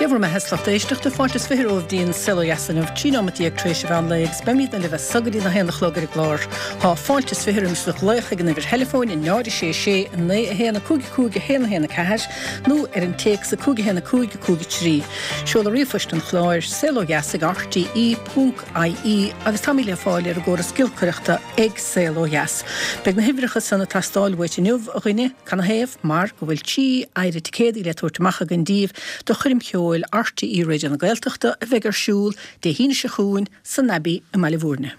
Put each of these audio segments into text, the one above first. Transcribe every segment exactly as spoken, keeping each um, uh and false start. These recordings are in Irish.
Ceafar me heslach éisteach de fátas fihir óh dín seloheasan of tínomatíag trééis bhe leigs bemíad na bheith sagarí na héna chlógar glár. Tá fátas fihirm sa leicha gan bhir telefóin in náidir sé sé na héna cúgi cúgi héna héna ceir nó ar an téic sa cúgi héna cúgi cúgi trí. Seoil a riomhfust an chláir seloheasag r t i dot i e agus tamíle fáil ar a ggóra skillcuireachta ag seloheas. Beg na hifricha sanna tastáilhait inniuh a rinne can héamh mar go bhfuil tí aire ticéadí le tuairteach a gandíomh do chuirim ceoil R T I réidir na Gaeltachta a bheith ar siúl de híine se chuún san nabi a Malivúrne.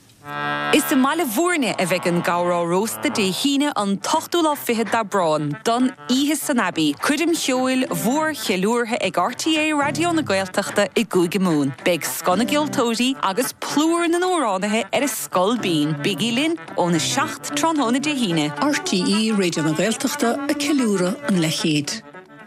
Is de Malivúrne a bheith an gárá rósta de híine an tochtú lá fihe da brán don ihe san nabi. Cuidim cheoil mhór cheilúrtha ag R T A radio na Gaeltachta i gúige mún. Beg scona giltóirí agus plúr na nóránathe ar a scol bín. Bigí linn ó na seacht tronhóna de híine. R T I réidir na Gaeltachta a ceilúra an lechéad.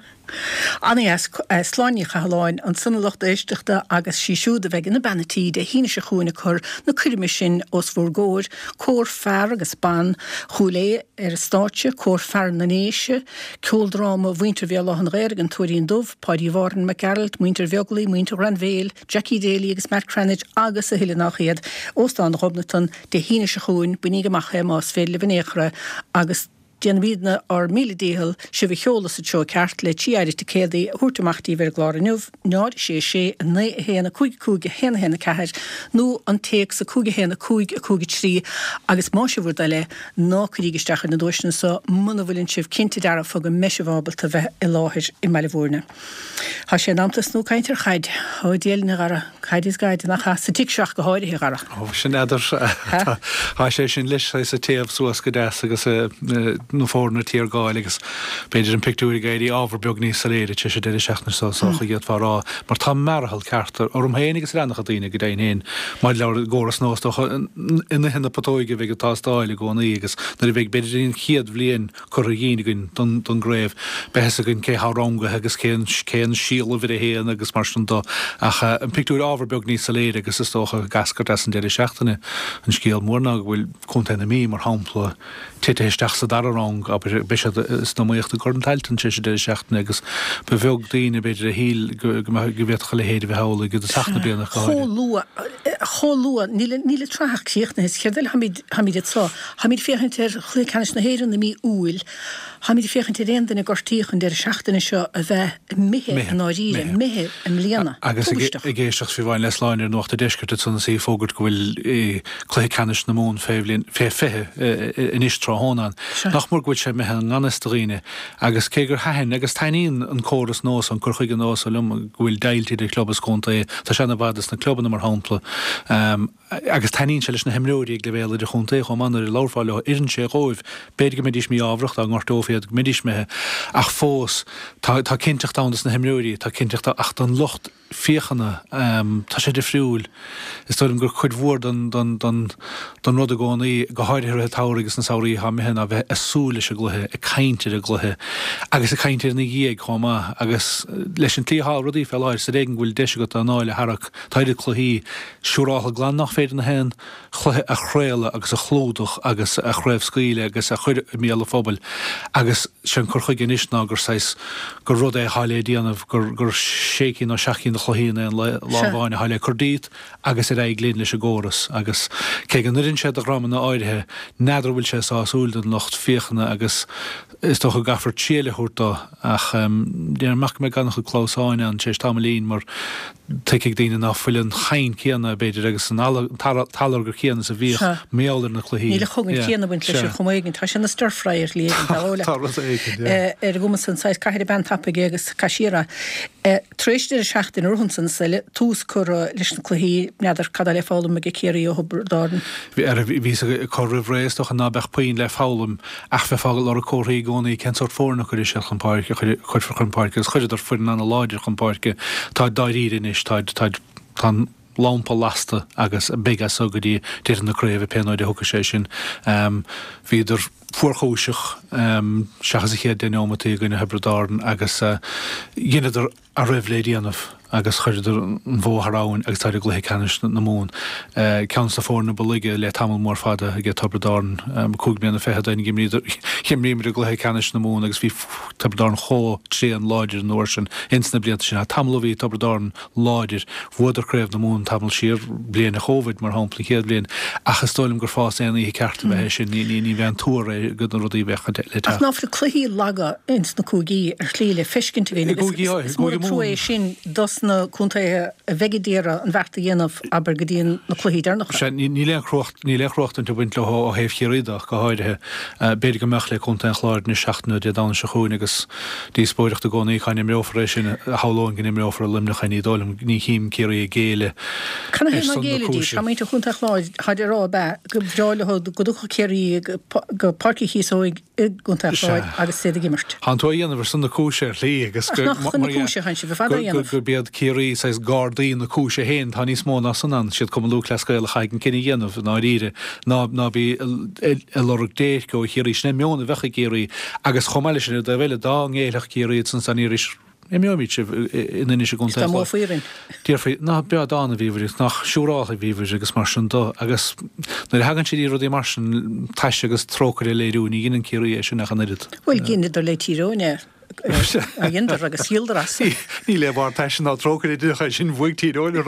Anna as sláinne chaáin an sunna locht éisteachta agus síisiúd a bheith in na banatí de híine se chuúna chur na cuiirimi sin os bhór góir, cór fear agus ban, chulé ar státe, cór fear na néise, ceoldráma bhainter bhé lech an réir an tuairíon dubh, Paddy Warren McGarrett, Muinter Bheoglí, Muinter Ranvéil, Jackie Daly agus Matt Cranage agus a hiile nachchéad óstán Robnaton de híine se chuún buní amach é más féile bhanéchra agus Dian vídna ar míle díhal se bhí cheolas a teo ceart le tí aire ticéadaí thuairteachtaí bhar glár inniuh náir sé sé a na héna cúig cúig héna héna ceir nó an téic sa cúig héna cúig a cúig trí agus má se bhúr le ná chuígisteach na dúisna sa muna bhfuilinn sibh cinnte deara fog an meisihhabalta bheith i láthir i Malivúrne. Tá sé námtas nó caiintear chaid ó déal na gara chaidís gaid nach cha sa tic seach go háirithe gara. Ó sin idir há sé sin leis sa taobh suas go deas agus nó fórna tíar gáil agus beidir an pictúí gaidí ábhar beag níos sa léire te sé déidir seachna sácha iad fárá mar tá marthal ceartar orm héanagus renach a daine go daon héin mar leir góras nóstocha ina hinna patóige bheith go tástáile gcóna agus na bheith beidir on chiad bblion chur a dhéanaigin don gréibh behes a gon cé háránga agus céan síal a bhir a héan agus mar sin dó ach an pictúir ábhar beag níos sa léire agus is tócha gascar as an déidir seachtainna an scéal mórna bhfuil containna mí mar hámpla tite isteach sa darrang aber bishad is no mocht de gordon talton tise de seachtain agus bevog dine beidir a híl gevet chaile héidir bheit hála go de sachna bliana cháir. Chólua chólua níle níle trach chéachna is cheadil hamid hamid trá hamid féchantir chlé canis na héiran na mí úil hamid féchantir réan na gortíchan der seachtainna seo a bheith mihe an áíre mihe an líana. Agus i géisteach fi bhain les láinir nócht a deisgurt sanna sé fógurt go bhfuil chlé canis na mún féhlín fé fithe in istra hónan. Nach mór gúil sé me an anastaríine agus cé gur hain agus tainíon an córas nós an chuchuige nós a lum bhfuil dailtí de clubbas conta é tá sena bhadas na clubban mar hámpla agus tainín se leis na himróí le bhéile de chunta chu manar i láfáile iann sé róibh beidir go midís mí ábhracht an ghartófiad midís methe ach fós tá cinteach dánas na himróí tá cinteachta ach an locht fiochanna tá sé de friúil is tóim gur chuid mhór don rud a gcónaí go háirthir táragus na saoirí ha mehanna bheith asúla se gluthe a caiintear a gluthe agus a caiintear na dhéag chomá agus leis an tíá rudí fel áir sa régan bhfuil deise go an áile harach taidir chluhíí siúrácha glán nach féidir na hen chluthe a chréile agus a chlódach agus a chréibh scaoile agus a chuir míle fphobal agus sin chuchuig in isná gur seis gur rud é háile díanamh gur gur sécí nó seaachín na chluhíine an lábháine háile chudíit agus i réig léon leis a ggóras agus cé an nuirinn sé a raman na áirithe neidir bhfuil sé sáúil den locht fiochanna agus is toch a gaffer tséle húrta ach déar mac me gan go clósáine an sé tamlín mar teigh daine nach fuil an chain céanna beidir agus an talar gur chéanna sa bhíoch méallar na chluhíí. Níle chugann chéanna buint leis chumaiginn tá sin na sturfreiir lí an tála. Er gomas an sais caiir ben tappa agus caiisiara. Tréistir a seachtain orhansan sa tús chur leis na chluhíí neidir cadá le fálam me go céirí ó dádan. Bhí ar ví chur rééisach an nábeh puoin le fálam ach bheith fágal ar a cóirí gcónaí cén sort fórna chuir se an páirce chuir for an páirce chuidir ar fuin an láidir an páirce tá dairírin is táid tá lámpa lasta agus a big as agadí déir na créibh peanóid de thuca sé sin híidir fuórchóiseach seachas ché déómatí gine hebredáin agus dhéanaidir a raibhlédíanamh agus chuidir an bmhthráin agus táidir gluthe canis na mún. Cean sa fórna balige le tamil mór fada a ggé tabredáin cúg blianana fethe daine chimríimir a gluthe canis na mún agus bhí tabredáin cho trí an láidir an nóir sin insna blianta sin a tamilhí tabredáin láidir bhuaidir créibh na mún tamil siar bliana chóvid mar hápla chéad blion achas stoilm gur fás éana í ceartta bheith sin ní ní bhean túra go an rudí bhecha le. Ach náfra cluí laga ins na cúgaí ar chlíle fiscinint bhíine sin na chuntathe a vegadéra an bheta dhéanamh aber go dtíon na chluíidir nach. Ní le chrocht ní le chrocht an tú buint le ó héh chéíideach go háidethe beidir go meach le chunta an chláir na seaachna de dána se chuún agus dí spóireacht a gcónaí chaine méoffar sin háláin gin méoffar limna chaine dóm ní hím céirí géile. Canna hé géiledí chaíte chunta chláid haidir rá be go bhráile go ducha céirí go parci híóig gunta chláid agus sé gimmart. Han tú dhéanamh sanna cúise lí agus go bead céirí sais gardaí na cúise héin tá níos mó san an siad cum lú lecail a chaigen cinine dhéanamh ná ríre ná ná bí lorug déir go chéirí sna mionna bhecha géirí agus chomáile sin de bhile dá ngéalach céirí san san íris méid se in is gon Díir ná be dána bhíhir nach siúrála bhíhir agus mar sin dó agus na hagann si í rudí mar sin taiise agus trócair léirú ní ginn céirí é sin nach an irid. Bhfuil ginneidir le tíróine. Dhéantar agus síaldras. Ní le bhar teisi ná trócair ducha sin bhuiigtíí óile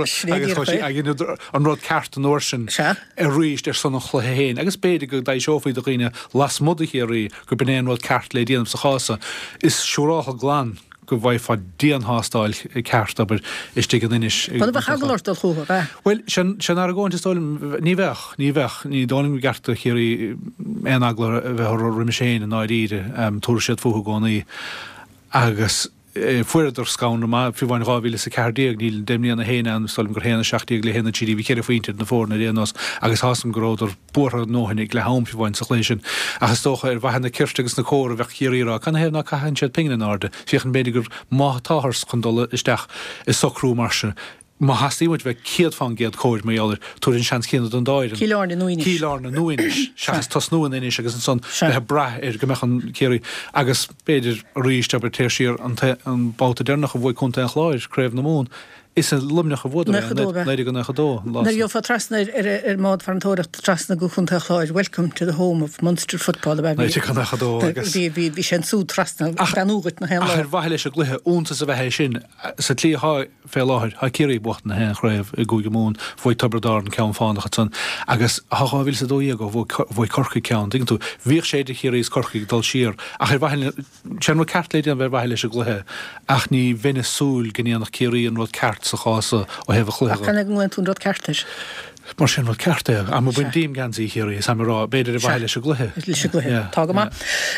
an rud ceart an nóir sin a ríist ar sanna chluthe héin. agus béidir go d seofaí do chuoine las muda chéirí go benéan bhil ceart le díanam sa chása is siúrácha glán go bhaid fá díon hástáil ceart aber is tí an inis. Bud bh chagalirtal chuha be? Well sin ar gáin istáilm ní bheith ní bheith ní dálim garta chéirí éagla bheith riimiséin an áíide túair siad fucha gánaí agus fuidir scána má fi bhain ráhíle sa cardíag níl déimlíon na héine an stolim gur héna seachtaíag le héna tíí bhí chéir faointe na fórna réanos agus hasam goráidir buair nóhannig le hám fi bhain sa léisisin agus tócha ar bhahanna cirstegus na córa bheith chéíra can héna caihan siad pingna áde fiochan beidir gur máthtáthars chundola isteach is socrú marse. Má hasíhaid bheith ciad fan géad cóid méáir túrinn sean cíanad an dáir. Cílána nuinis. Cílána nuinis. Sean tas nuan inis agus an son bheit brath ar go mechan céirí agus beidir ríist aber téir siar an báta dénach a bhfuil chunta an chláir créibh na mún. Is an lumneach a bhd leidir go nach dó. Na jo fa trasna ar mád farantóirecht trasna go chunta chláir. Welcome to the home of Munster football. Leidir go nach dó agus. Bhí sé sú trasna ganúgat na hen. Ar bhaile se gluthe únta sa bheith sin sa tlí fé láthir ha céirí bucht na hen chréibh i gúige mún foioi tabredáin ceann fánach san agus haá bhil sa dóí go bhfuil corcha ceann digin tú bhíh séidir chéirí corchaigh dul siar ach ar bhaile seanú ceart léidir an bheith bhaile se gluthe ach ní vinne súl gníanach céirí an rud ceart sa chása ó hefh chlucha. Can ag tún rud ceartais? Mar sin bhil ceartta a má buin díim gansaí chéirí sam rá beidir a bhaile se gluthe. Le se gluthe. Tá go má.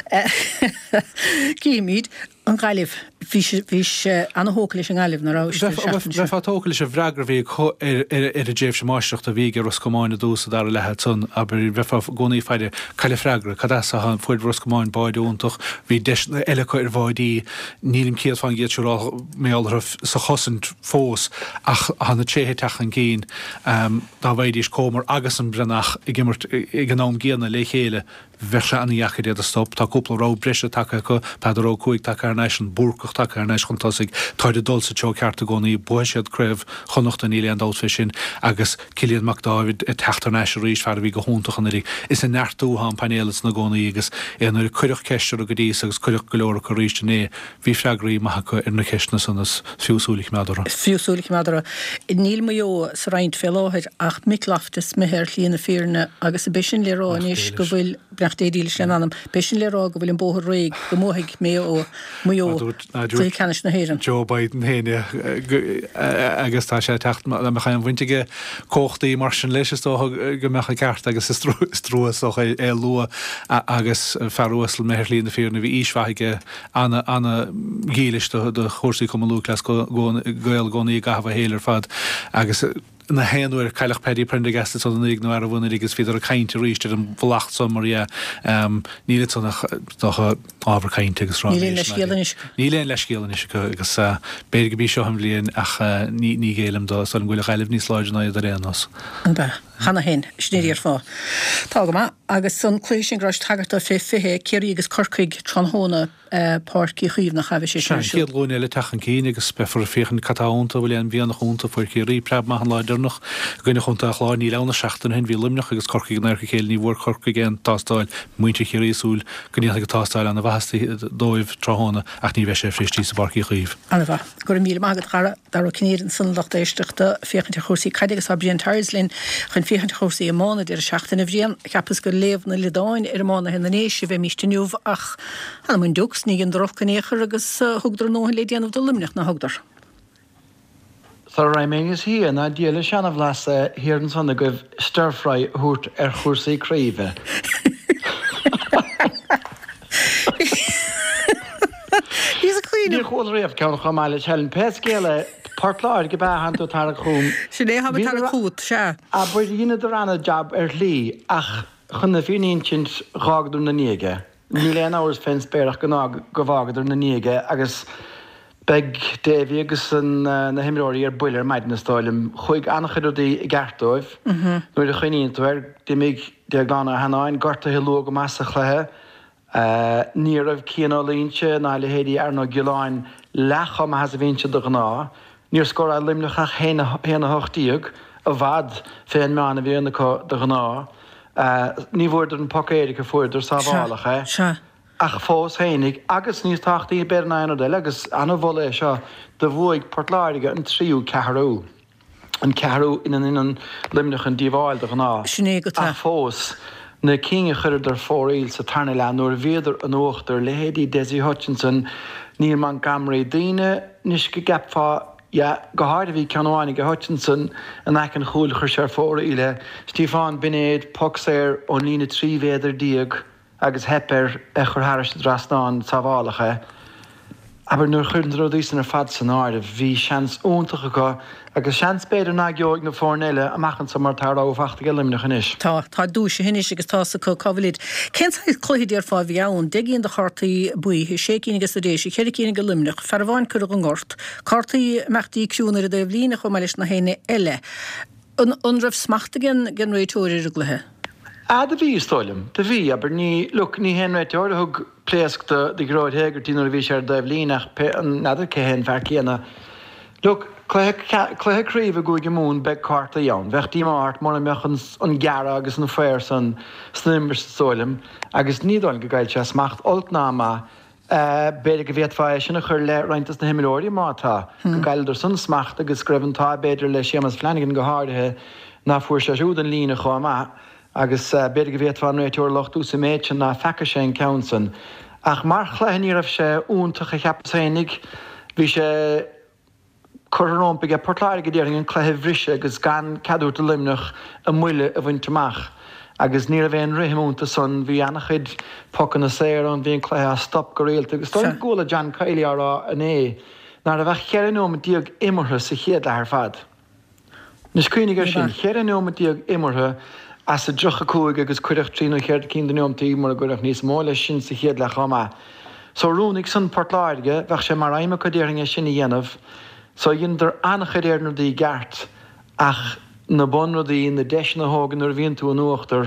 Cíimiid an gáilih hís anna hócail an gáilih nará. Bheittácail se bhreagra bhí ar a déobh sem máisteach a bhí ar Roscomáin a dúsa dar lethe tún aber bheitá gcónaí feidir caiile freagra cadasa an fuid Roscomáin baidúntaach hí eilecha ar bháidí nílim céad fan géad seúrá méalra sa chosint fós ach hanna tséthe techan cín dá bhaidís cómar agus an brenach i gimmart i gnám géanna le chéile bheith se anna jacha déad a stop tá cúpla rá breise take go peidir ó cuaig take ar neis an búrcach take ar neis chuntásigh táidir dul sa teo ceart a gcónaí buisiad craibh chonacht an íleon dultfi sin agus Cillian McDavid i teachtar neis ríis fear bhí go húntaach an irí is in neartú an panélas na gcónaí agus éanaar cuireach ceiste a go dtí agus cuireach go leor go ríiste né bhí freagraí maithacha ar na ceistena san as fiúsúlaigh meadara. Fiúsúlaigh meadara. Níl mó sa raint fé láthir ach miclaftas mehéir líana fearna agus a bisin le rá níos go bhfuil dédíil sin anam besin le rá go bhfuil an bóthir réig go móthaigh mé ó mó canis na héan. Joe Biden héine agus tá sé techt me chaim bhaintige cóchtaí mar sin leis tó go mecha ceart agus is trúas é lua agus ferúastal méir líon na fearna bhí íshaige anna anna gíiliste de chósaí cum lúclas goil gcónaí gahah héilir fad agus na héanúir caiilech pedí prenda gasta so an ag nó ar a bhna agus fiidir a cainte ríiste an bhlacht sommarí níle nach ábhar cainte agus rá. Níléon leis céalanis. Níléon leis céalanis agus béir go bí seo an bblion ach ní géalam dó so an bhfuil chaileh níos láidir na iad a réanos. An ba. Hanna hen snéir fá. Tá ma agus san cléisisin gras tagartta fé fihé céirí agus corcaig tronhóna páircí chuomh nach chah sé Chiaadlóin eile techan cíine agus befar féchan catánta bhfuil an bhíanana chunta fuir céirí preb mai an leidirnach gine chunta a chláin í lena seachtain hen bhí limnach agus corcaig neir chéil ní bhór corcaig an tástáil muinte chéirísúil gníocha go tástáil an na bheasta dóibh tróna ach ní bheith sé fristí sa barcí chuomh. Anna bha, gur mí mágad chara dar cinnéir an sanlacht éisteachta féchan chósaí caidegus a bríon Tarslinn chun féchan chósaí a mána ar seachtain a bhríon ceapas gur léomhna ledáin ar mána hen éis bheith míisteniuh ach an mun dúgus ní an drochcanéchar agus thugdar nóha le déanamh do limneach na thugdar. Tá raimígus hí na díala seanamh las hir an sanna goibh stir-fry thuairt ar chósaí craomh. He's a clean. Níor chóil réamh ceann chamáile Helen Pescéile Portláir go bheith tú tar a chum. Sinné ha tar a cút se. A buir dhéine do ranna job ar lí ach chun na bhíonint rágadú na níige. Ní léon áras féin spéireach go bhágadú na níige agus beg Davy agus na himráí ar builir maidid na stáilim chuig annachchuirí i gceartóibh. Nuair a chuoíontuir dé mé deaglána hanáin gorta hiló go measa chluthe. Ní raibh cíanna línse ná le héadí ar nó giláin lecha me has a bhíonse do gná. Níor scór a limnecha héana hochtííag a bhd féin meánna bhíonna do gná. Ní bhfuir an pocéidir go fuidir sa bhálacha. Ach fós hénig agus níos táchtaí bernain deile agus anna bhla seo do bhuaig Portláirige an tríú ceharú. An ceharú inan inan limnech an díomháil do gná. Sinné go Ach fós na cínge chuir ar fóréil sa tarna le nuair bhéidir an óachtar le héadí Desi Hutchinson níor man gamraí daine níos go gapfá ja go háir bhí ceanháinnig go Hutchinson an ag an chúil chuir sé fóréile Stefán Binéad Poxéir ó lína trí bhéidir díag agus hepper e chur háris drasnáin sa bhálacha. Aber nuair chuireann rodísan ar fad san áir bhí seans óntacha go agus seans beidir ná geoig na fórnéile amachchan sa mar tar áhachta go limneach inis. Tá tá dúise hinis agus tá sa cohid. Cén chluidir ar fá bheann deíon de chartaí buí sé cínigus a dééis chéir cína go limneach fer bháin chu an gort. Cartaí meachtaí cúnar a d bhlína chu meis na héine eile. An raibh smachtagan gan réitóirí gluthe. A de bhí stoilm, de bhí aber ní look ní hen réiteir thug pléascta de gráid hégur tí nó bhí sé ar d bhlínach an nadidir ce hen fear céanna. Look, Cléthe críomh a goig mún be carta ann, bheittíí máart mar meachchan an geara agus an féir san snimber stoilm, agus nídáil go gail se smacht oltnáma beidir go bhéadfá sinna chur le reintas na himimeóirí mátá, go gaiidir san smacht agus scribhantá beidir le sémas Flanagan go háirithe ná fuair se siúd an lína chuá. agus beidir go bhéadfá réiteúir lochtú sa méid sin na fecha sé an ceansan. Ach mar chléithníar ah sé úntacha cheapsainnig, bhí sé churómpa go Portláirige déing an cléthe bhrise agus gan cadúirta limneach a muile a bhainteach. Agus ní a bhéon rithimúnta san bhí annachchuid pocan na séir an bhíon cléthe a stop go réalta. Agus tá ggóla John Cailí árá in é, ná a bheith cheanóm díag imirthe sa chéad le ar fad. Nus cuoinnig ar sin cheanóm díag imirthe as a drocha cúig agus cuireach trína chéir cín den neomtaí mar a gcuireach níos móla sin sa chéad le chama. So rúnig san Portláirige bheith sé mar aimime go déirnge sin i dhéanamh, so dhéonidir annachchuid éarnadaí gceart ach na bonradaí na deis na hágan ar bhíonn tú an uachtar,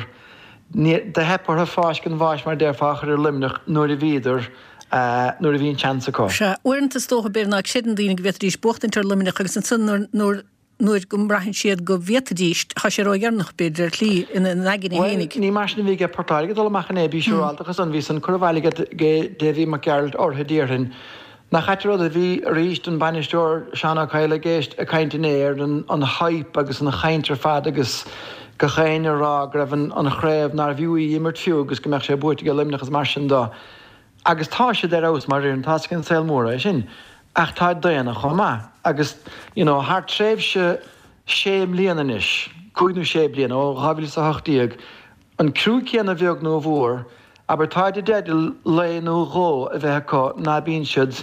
de hepar a fáis gan bháis mar déir fáchar ar limneach nuair a bhíidir nuair a bhíon chance có. Se uanta tócha bearna sidan daoine go bhéidir buchtain tar limneach agus an san nuair nuair go braithn siad go bhétadíist cha sé roiarnach beidir lí ina naginna hénig. Ní mar na bhí go Portláirige dul amachchan é bí seúáltachas an bhí an curhhaige Davy McGarrett ortha díirhin. Na chaitear a bhí ríist an banisteúir seanna Caile géist a caiintinéir an hype agus an chaintear fad agus go chéine rá raibh an chréibh nar bhiúí immert fiú agus go meach sé buirte go limnachas mar sin dá. Agus tá sé d ás mar an tá cin saomhmóra sin. Ach tá daanana chomá agus thart tréimh se séim líanais, chuighnú sé bliana ó habil sa hochtííag an cruú céanna bheag nó bhór, aber tá de déidir léonú ró a bheitá ná bíon siad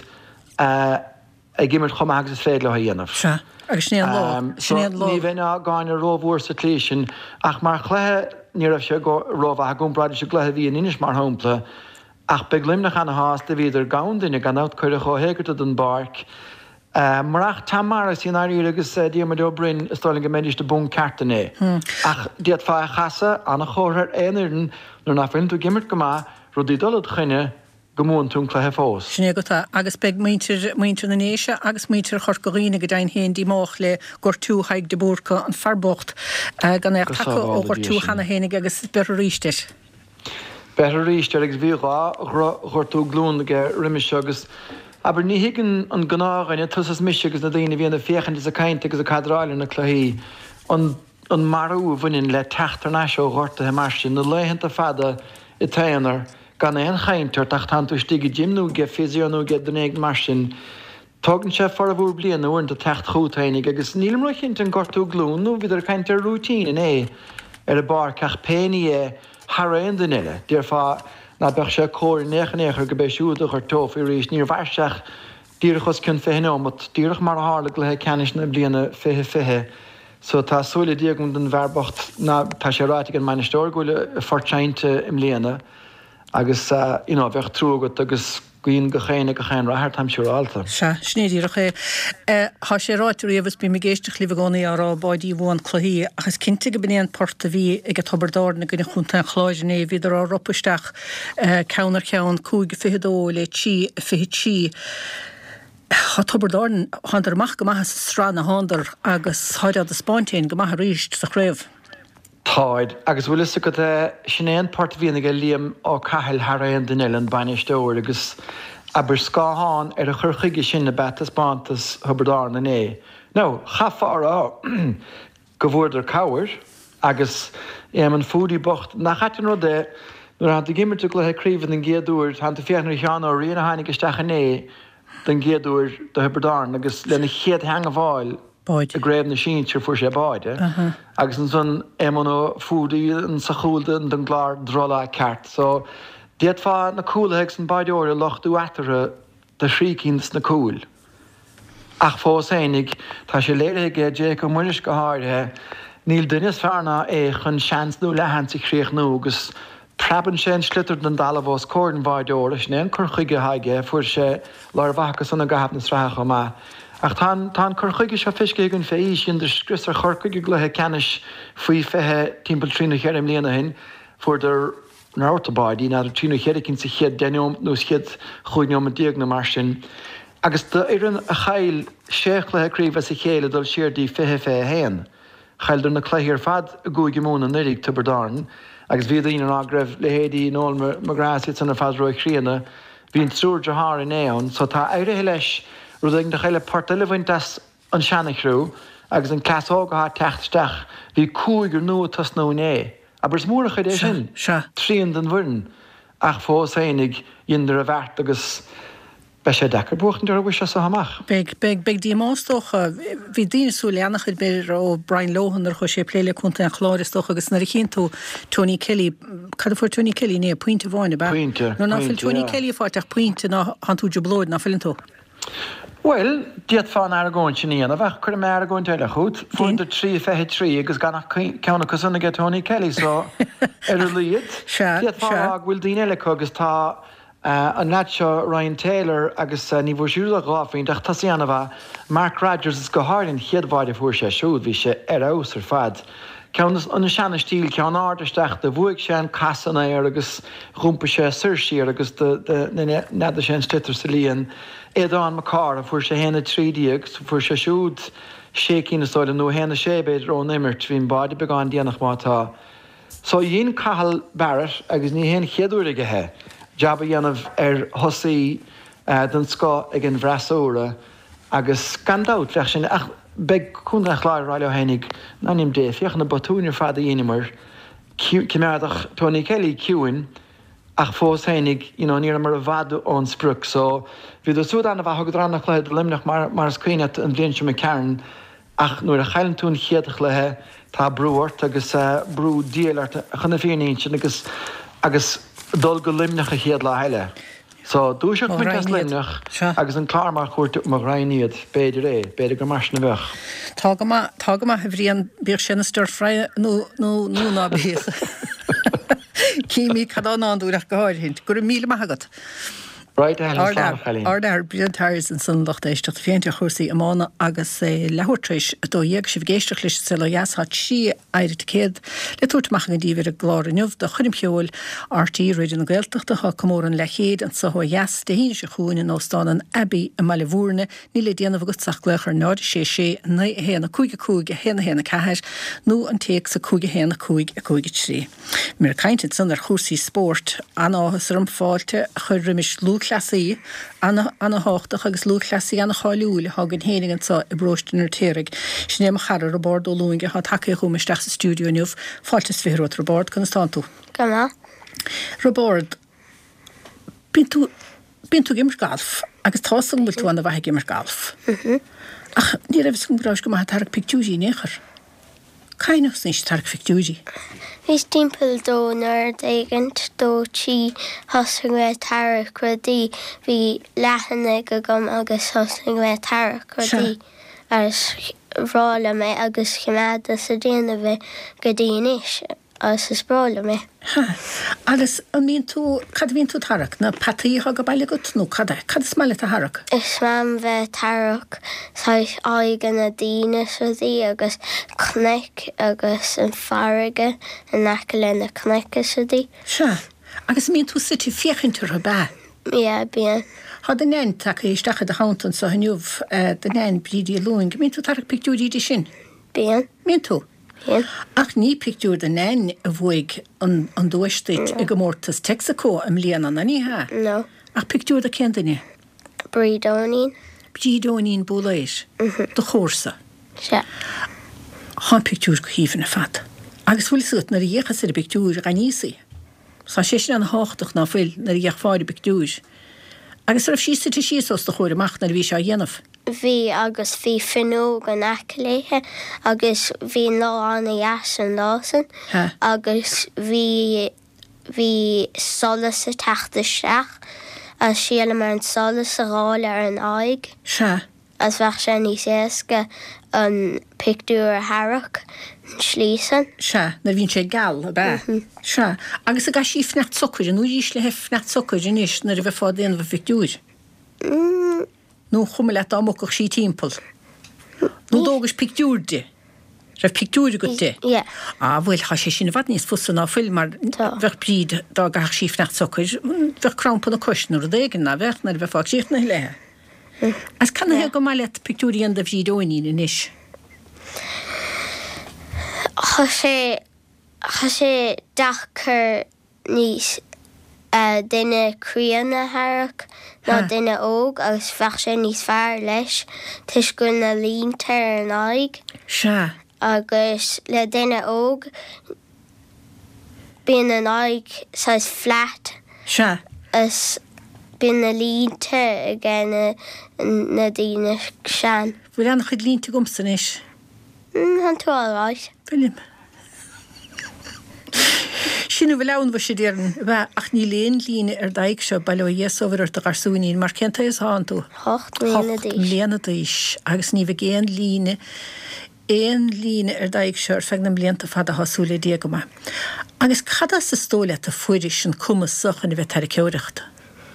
ag gimmert chomá agus féad le dhéanamh. Se agus snéad lá. Ní bhéine gáinna róhór sa tlísin ach mar chluthe ní raibh se go rómha a gún braidir se gluthe bhí inis mar hámpla. Ach be glimnach an háasta bhíidir gain duine gan áit chuir a chohéigirta don barc Marach tamara sin áí agus díama dobrin stáling go méidir de bún cartané. Ach diaad fá chasa anna chóthir éidirn nó na fin tú gimmert go má rudí dolad chuine gomún tún chluthe fós. Sné go agus beg muintir muintir na néise agus muintir chur goíine go dain héin dí mách le gur tú haig de búrcha an farbocht gan éir take ó gur tú hena hénig agus ber ríiste. Ber ríiste agus bhíá chuir tú glún go riimiise agus aber ní higann an gnágaine tusas mis agus na daine bhíonna féchan is a caiinte agus a cadráile na chluí an an marú bhainn le teachtar náisio ghorta mar sin na leihananta fada i taanaar gan éon chaintear ach tan tú stigí gymnú ge féisianú ge dennéag mar sin tugann sé far a bhúr bliana uint a techt chútainig agus nílam roiint an gortú glúnú viidir caiintear rútín in é ar a bar ceach péine é Harraon den ile, Dír fá na bech sé cóir néchanéchar go béisiúda chu tóf i rís níor bharseach díirechas cinn féhinó, mat díirech mar hála le cenis na bliana fithe fithe. So tá súla díagm den bharbocht na tá sé ráitig an meine stór goile fortseinte im léana agus you know, bheith trúgat agus Gwyn go chéine go chéin rathart am siúr alta. Se, snéidirach é. Tá sé ráitir éhs bí me géisteach líh gánaí ará baidí bháin chluí agus cinnte go bnéan porta bhí ag a tobardáir na gine chunta chláidené viidir á roppaisteach ceannar ceann cúig fihidó le tí fihi tí. Tá tobardáin handar amach go maithe strá na handar agus háidead a spáintéin go maithe ríist sa chréibh. Táid, agus bhfuil is go sinnéon part bhíonna go líam ó caiil Harraon den ile an bainisteúir agus aber scáán ar a churchaige sin na betas bantas thubardáir na é. No, chafa ará go bhfuidir cabhair agus éam an fúdaí bocht nach chatain ru é nuair an gimmirte le críomh an géadúir han féannar cheanna ó rionna hanig isteach é den géadúir do thubardáir agus lena chéad hang a bháil a gréibh na síintir fuair sé báide. Agus an son éman ó fúdaí an sa chúlda an den gláir drola ceart. So diaad fá na cúlaheags an baideoir lochtú atara de srícíns na cúl. Ach fós énig tá sé léirigh dé go muiris go háirthe níl duine fearna é chun seansnú lehansa chríoch nó agus preban sé an slitar den dalabhós cóir an baideoir is néon chur chuige haige fuair sé leir bhachas sanna gahab na srácha má. Ach tá chur chuige se fisce gon fé sin de scrisar chorcaige gluthe cenis faoi fethe timppel trína chéir im léana hin fuair der náirtabáidí na trína chéir cinn sa chiad deom nó chiad chuineom a díag na mar sin. Agus de éan a chail séch lethe críomh sa chéile dul siirdí fithe fé héan. Chaildir na chléir fad a gúige múna nurig tubardáin, agus bhí daon an ágrah lehéadí nó marrásit sanna fad roi chríanna, hín trúr de haar in éan, so tá éirithe leis rud ag na chéile portile bhaintas an seanachrú agus an clasógatha techtsteach hí cúigur nua tas nó é. Aber is mór a chuid é sin tríon den bhuiin ach fós énig iondar a bhart agus be sé dechar buchtan ar bhui se sa haach. Beg beg beg dí mástocha hí díine sú leannach chud beir ó Brian Lohan ar chu sé pléile chunta an chláiristoch agus na chin tú Tony Kelly cad fuair Tony Kelly né puinte bháinna ba. Puinte. No náfil Tony Kelly fáteach puinte ná han tú blóid na fillin tú. Well, diaad fáin aragóin sin íana, bheith chuir mé aragóin teile chuút, fuin de trí fethe trí agus ganach ceanna cosúna go Tony Kelly, so ar a líad. Diaad fáin ag bhfuil daoine eile agus tá an natseo Ryan Taylor agus ní bhfuir siúla gáfaoin ach tá síana bheith Mark Rogers is go háirn chiadmhaide fuair sé siúd bhí sé ar ás ar fad. Ceannas an seanna stíl ceann áidirteach de bhuaigh sé an casanna ar agus rúmpa sé suirsíar agus neda sé an stitar sa líon éadán macar a fuair sé héna trídíag fuair sé siúd sécín na stáile nó héna sé beidir ó imirt hín baide beáin déanach mátá. So dhíon cahall Barrett agus ní héana chéadúrigethe jabba dhéanamh ar thosaí den scá ag an bhreasóra agus gandát leis sin ach beg chunach láir ráile hénig nanim dé fioch na batúnir fada dhéanamar cimeadach Tony Kelly ciúin ach fós hénig you know, níar mar a bhadú ón spruk, so bhí do súdan a bheit drannach le limnach mar mar scuine an bblion me ceann ach nuair a chailen tún chiaadach lethe tá brúirt agus uh, brú díalart chuna féonín sin agus agus dul go limnach a chiaad le heile. So dú se chuintas limnach agus an chlármar chuirt mar raíiad beidir é, beidir go mars na bheith. Tá go má ha bhríon bír sinna stor freie nó nó nó ná bhíoch. Cíimi cadán anúach go háirhint, gur míle maigad. Right Chalín. Ardar briantáirs an san locht éistecht féinte chósaí amána agus é lehairtrééis dó dhéag si bhgéisteach leis se leas hat si éidir céad le tuairtach an díhir a gláraniuh de chunim peol R T é réidir na Gaeltachta ha commór an lechéad an sa jas de híine se chuúin in óstán an Abbey a Malivúrne ní le déanamh agusach lechar náid sé sé na héna cúige cúige héna héna ceir nó an téag sa cúige héna cúig a cúige trí. Mir caiinte san ar chósaí sport an áhas rum fáilte chur rimis lú clasaí anna anna háchtach agus lú clasaí anna cháúil hagan héningen sa i brostinar térig sin éim charar a bord ó lúinge ha take chum isteach sa stúdioniuh fáiltas férót Robord gan stanú. Gama? Robord, bín tú bín tú gimmar galf agus tásan bhfuil tú anna bhaithe gimmar galf. Ach, ní raibh gom bráis go maith targ pictúí néchar. Cainach níos targ pictúí. Vís timpel dó nar daigant dó tí hosing we tarach credí hí lehanna go gom agus hosing we tarach credí as rála me agus chiméada sa déana bheith go dtíis as is brála me. Ha, agus an mín tú, cad vín tú tarach na pataí ha go bailile go tnú cada, cad is meile a harach? Is mam bheith tarach sais aigan na díine sa dí agus cneic agus an farige an naca le na cneice sa dí. Se, agus mín tú siti fiechintur a ba? Ia, bían. Ha den nein take isteach a hauntan sa haniuh den nein brídi lúing, mín tú tarach pictúí di sin? Bían. Mín tú? Bían. Ach ní pictúr den nein a bhuaig an, an dóisteit i gomórtas Texaco am líana na ní ha? No. Ach pictúr da kendini? Brídónín. Brídónín búléis? De chórsa? Se. Han pictúr go hífin a fat. Agus bhfuil sut na dhéchas ar a pictúr ganísaí. Sa sé sin an háchtach na bhfuil na dhéch fáid pictúr. Agus rah sísa te síos de chóir amach na bhí se a dhéanamh. Bhí agus bhí finó go nacaléthe agus bhí lá anna jas an lásan agus bhí bhí solas a teachta seach a síala mar an solas a ráil ar an aig. Se? As bheith sé níos éasca an pictúr a harach slísan. Se, na bhín sé gal a be. Se, agus a ga sí fnecht socuir, an úrís le hef fnecht socuir in is na a bheith fád déanamh pictúr. Nó chumma le amachach sí timppel. Nó dógus pictúr de. Raibh pictúr go de. Ie. A bhfuil cha sé sin bhd níos fusan á film mar bheith bríd dá gach sí fnecht socuir, bheith crampan a cosnú a dégan na bheith na bheith fág síocht na léthe. As canna he go mai le pictúrí an da bhrídóiní in is? Cha sé cha sé dachar níos Uh, duine críanna harach ná duine óg agus bheith sé níos fearr leis tuis go na línta ar an aig. Se. Agus le duine óg bíon an aig sais flat. Se. As bíon na línta a gana na daoine sean. Bhfuil annach chud línta gomsan is? Mm, han tú áráis. Bhfuilim. Sinna bhfuil ann bh sé déan bheith ach ní léon líine ar daig seo bailó dhéasóhar ar do garsúín mar cinnta is háan tú. Hocht líana díos. Líana díos, agus ní bh géan líine éon líine ar daig seo ar fegnam líanta fad a hasúla diagama. Agus cada sa stóla a fuidir sin cumas sochan i bheith tar ceireachta.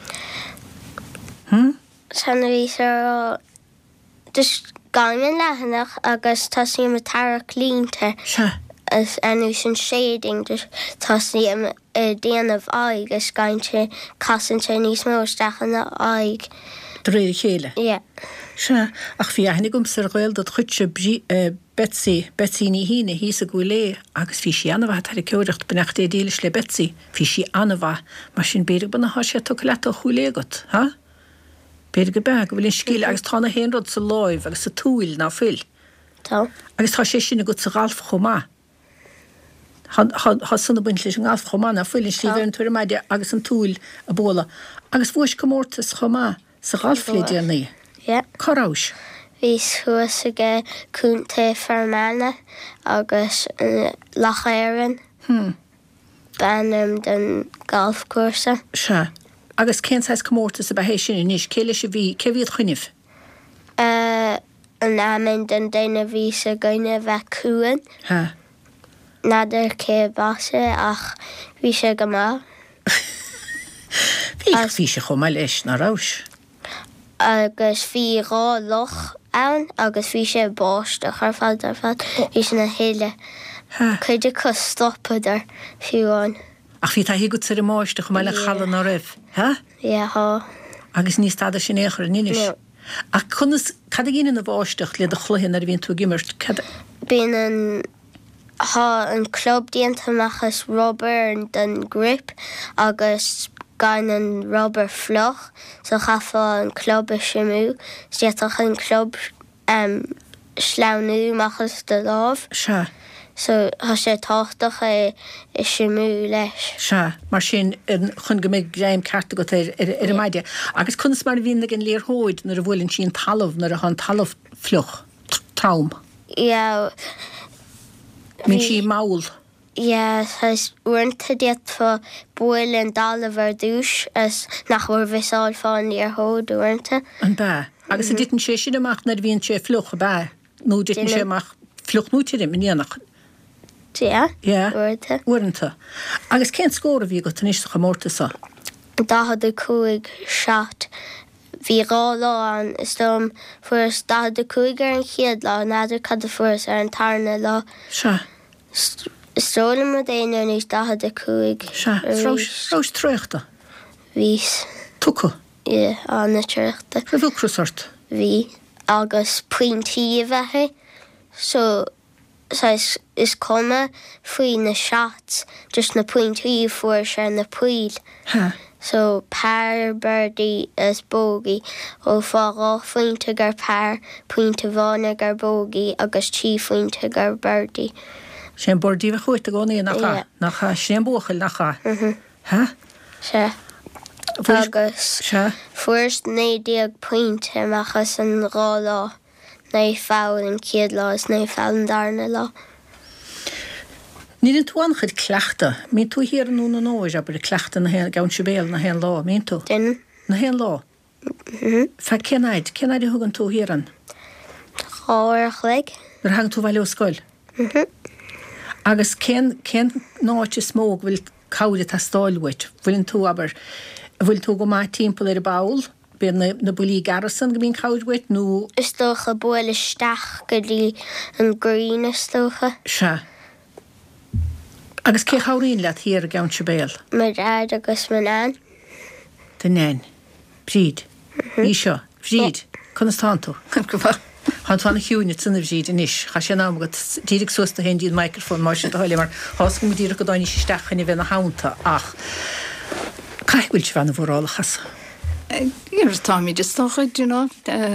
Hm? Sanna bhí ar dus gangan lehanach agus tá sí me tar clínta. Se. As anu sin shading dus tas ní am uh, déanamh aig as gainte casanta níos móisteach an aig. Dréir chéile? Ie. Se, ach bhí aithnig gom sa ghail dat chuidse uh, Betsy, Betsy ní híine hí a go lé, agus bhí sí anmha tar ceireacht benacht é déiles le Betsy, hí sí anmha, mar sin béidir buna há sé tu leta chulégat, ha? Béidir go beg, bhfuil in scíle agus tána héanrod sa láimh agus sa túil ná fil. Tá. agus tá sé sinna go sa galf chomá. Ha sunna buint leis an galf chomá na fuilin slíver an tuair maide agus an túil a bóla. Agus bhuis gomórtas chomá sa galf le déanaí. Ja. Corrás. Vís thuasaige cúnta fermána agus uh, lachéireann. Hmm. Bannam den golfcursa. Se. Agus cénsáis gomórtas a bheith sin inis, céile sé bhí, cé bhíad chuineh? Uh, an amin den daine vís a gaine bheith cúan. Ha. Nadidir cé basa ach bhí sé go má. Ach fi se chum leis na rás. agus bhí rá loch ann agus bhí sé báiste chu fád ar fad hís na héile. Chuidir chu stoppaidir fiúáin. Ach fi hí go ar máiste chum meile chalan á raibh, ha? Iá. Agus níos stáda sin éair an inis. A chunas cad gine na bháisteach le a chluhin ar bhíon tú gimmert. Bíon an há an club díantamachchas rubber an den grip agus gan an rubber floch so chafa an club a simú stiach an club um, sláánú machchas de láb. Se. So ha sé táchtach é i simú leis. Se, mar sin chun go méid réim carta go ar a maidide. Agus chunas mar bhíon gin léarthóid nar a bhfuilinn sin talamh nar a an talamh fluch, traum. Ja. Mín sí máil. Ja, has uanta diet fa bhfuil an dalahar dúis as nach bhfuil visáil fáin léarthóid uanta. An bá. Agus a ditan sé sin amach nar bhíonn sé fluch a bá. Nó ditan sé amach fluch nútidir in dhéanach. Ja, ja. uanta. Uanta. Agus cén scóra bhí go taníisteach a mórta sa? Da had de cúig seat. Bhí rá lá an is dom fuair da had de cúig ar an chiad lá náidir cad a fuair ar an tarna lá. Se. Stróla mar déine níos da had de cúig. Se. Rás tréachta? Vís. Tuca? Ie, anna tréachta. Fe bhúcrasart? Bhí. Agus puintí a bheitthe. So, so is, is cuma faoi na seats, just na puintí fuair se na puil. Ha. So, pár birdie is bógi, ó fárá faointe gur pár, puinte bhána gur bógi, agus tí faointe gur birdie. Sé bordí bheith chuit a gcónaí nach nach sé bóchail nach ha? Se. Agus se fuair nédíag puinte machchas an rá lá. Na fáil an ciad lá is na fáil an darna lá. Ní an tú anchud cleachta, mín tú hir an úna nóis a bur cleachta na hen gawn sibéal na hen lá, mín tú? Den? Na hen lá? Fe cenaid, cenaid i thugan tú hir an? Cháirach leig. Nar hang tú bhaile ó scoil? Agus cén náite smóg bhfuil cáide tá stáilhuiit, bhfuiln tú aber, bhfuil tú go má timppla ar a báil, be na bulí garrison go bín cáidhuiit, nó... Is tócha bhfuil isteach go dtí an grín is tócha. Se. Agus cé cháirín leat hir a gawn sibéal? Mar ráid agus man an. Den nein. Bríd. Í seo. Bríd. Cunas tá tú? Han fanna hiúne tunna bríd in is. Cha sé ná go dírig sosta hen díad microfón mar sin a háile mar hás go díra go dáine stechan i bheith na hánta ach. Caithhfuil se bhena bhórálachas? Iar táí just táchaid, you know.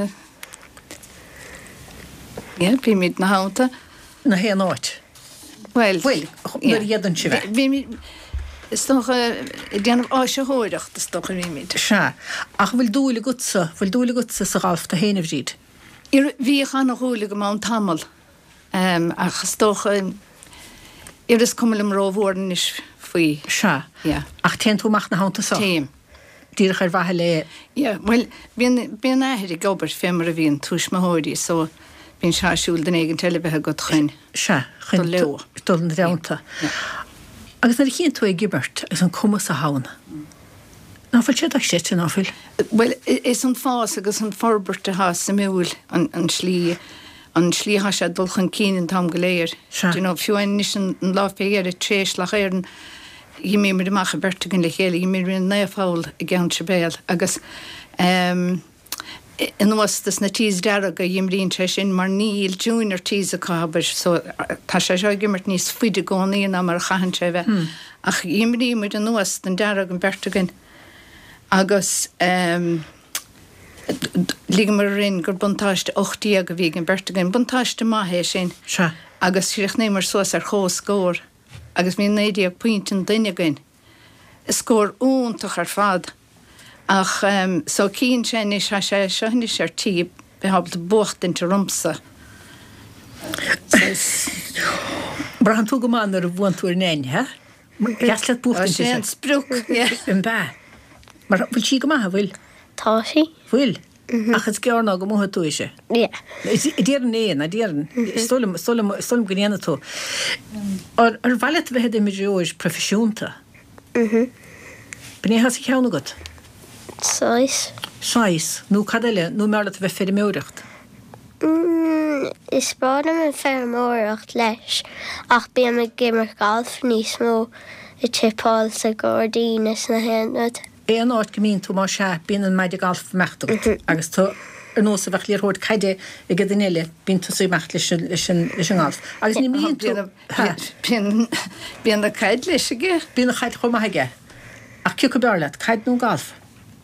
Ja, bí míid na hánta. Na hé áit? Well, Well, nuair héadan si bheith. Bhí mi is tócha déanamh áise hóireacht is tócha bhí míid. Se. Ach bhfuil dúla gutsa, bhfuil dúla gutsa sa gáilta héanamh bríd. Bhí chana hóla go má tamil ach tócha ir is cumil am ráhórin is faoi. Se. Ja. Ach ten túach na hánta sa? Téim. Díra chuir bhaithe le... Ja, well, bíon áthir i gobar fémar a bhíon túis mahóirí, so bíon seaisiúil den éigen telebethe go chuin. Se. Chuin leo. Dul na deanta. Agus na chéan tú ag gibert is an cumas a hána. Náfuil sé ag séte náfuil? Well, is an fás agus an forbert a há sa múil an slí an slí ha sé dulchan cían tam go léir. Du nó fiúin is an láféir a tréis lech éan hí mé mar amach a bertegin le chéile, hí mé rin néfáil i gceann se béal agus um, in was na tíos dearag a dhimríonn sé sin mar níl júnior tíos a cábar, so tá sé seo gimmert níos fuide gánaíon am mar chahan sé bheith. Hmm. Ach dhimrí mar an nuas den dearag an bertegin. Agus um, líga mar rin gur buntáiste ochtaí a go bhí an bertegin, buntáiste maithé sin. Se. Agus sireach né mar suas ar chós scór. Agus mí néideag puintin duine gain. Scór úntach ar fad. Ach, um, so cín sé is ha sé sehanne sé tí behabalt bocht into rumpsa. Brahan tú go man ar a bhain túair nein, he? Gaslet bucht sé an sprúk, ja. Yn ba. Mar bhfuil sí go maithe bhfuil? Tá sí. Bhfuil? Ach het gearna go mthe túise? Ja. Dían éan, a dían. Stolim go néana tú. Ar bhailet bheithe imimeóis profisiúnta? Mhm. Bné has i cheanna got? Sais. Sais, nó cadile, nó meart a bheith féidir méireacht. Mm, is báda me fer móracht leis, ach bí me gimmer golf níos mó i tipáil sa Gordín is na henad. Éan áit gomín tú má se bíon an maidir golf meachtagat, agus tú ar nósa bheith líorthóid caide i go daile bíon tú sú mecht leis an golf. Agus ní míon tú... Bíon na caid leis aige? Bíon na caid chum aige. Ach ciú go bearlaat, caid nó golf?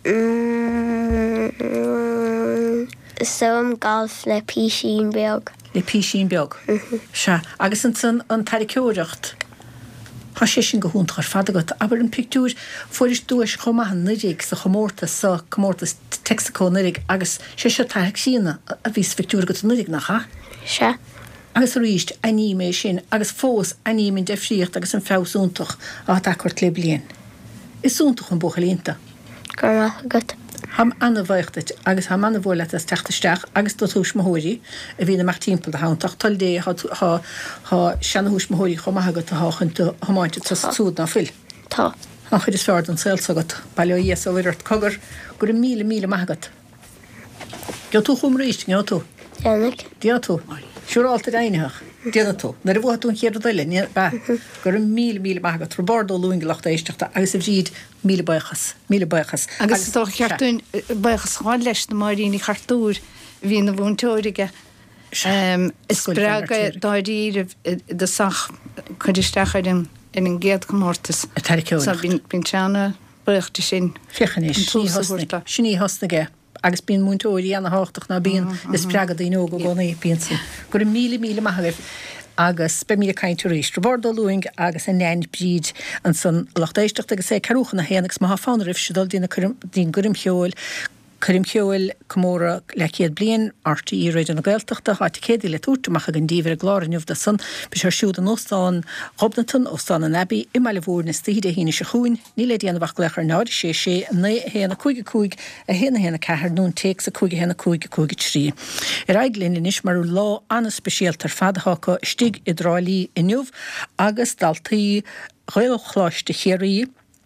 Som golf le písín beag. Le písín beag? Se, agus an san an taricúireacht. Tá sé sin go húntar fadagat, aber an pictúr fuidir dúis chomahan nirig sa chomórtas sa chomórtas Texaco nirig agus sé se taig sína a vís pictúr go nirig nach ha? Se. Agus ríist aní mé sin agus fós aní min defríocht agus an fásúntoch á takort le blian. Is súntoch an bochalínta? Gur agat. Ham anna bhaachtat agus ha manna bhór letas teachtasteach agus do thuús mahóirí a bhína mar timppla a hántach tal dé ha seanna hús mahóirí chomahagat a háchann hamáinte tas súd na fil. Tá. An chuidir sfád an sailsagat bailio ies a bhirt cogur gur míle míle mahagat. Geo tú chum ríist, geo tú? Dénig. Dia tú? Siúrálta dainehach. Déna tú. Na ra bhhatún chéad a daile, gur míle míle mahagat tro bardó lúing lecht éisteachta agus a bhríd míle baichas, míle baichas. Agus tá cheartún baichas cháil leis na maríní chartúr hí na bhúntóirige. Is braga dáirí de sach chuidirsteachar in an géad chomórtas. A taricúireacht. Sa bín teanna baichta sin. Fichanis, sinní hosnaige. Agus bíon múntóirí anna háchtach na bíon is braga daí nó go gona bíonsa. Gur míle míle maithagah agus be mí caiintú ríist. Robordo luing agus a nein bríd an san lachtéisteach agus é carúchan na héanagus má fána rih sidal dína dín gurim cheol Curim ceil cumóra le chéad blian artí í réidir na Gaeltachta háit cédí le túrtamach a an díomhar glárinniuh de san be ar siúd an Ostáin Robnaton Ostáin an Abbey i meile bhór na stíide híine se chuin ní le díana bhach lechar náid sé sé na héana chuige chuig a héna héna cethir nún teex a chuige héna chuige chuige trí. Ar aiglinn inis marú lá anna spesialtar fadhacha stig i drálí inniuh agus daltaí réilchláiste chéirí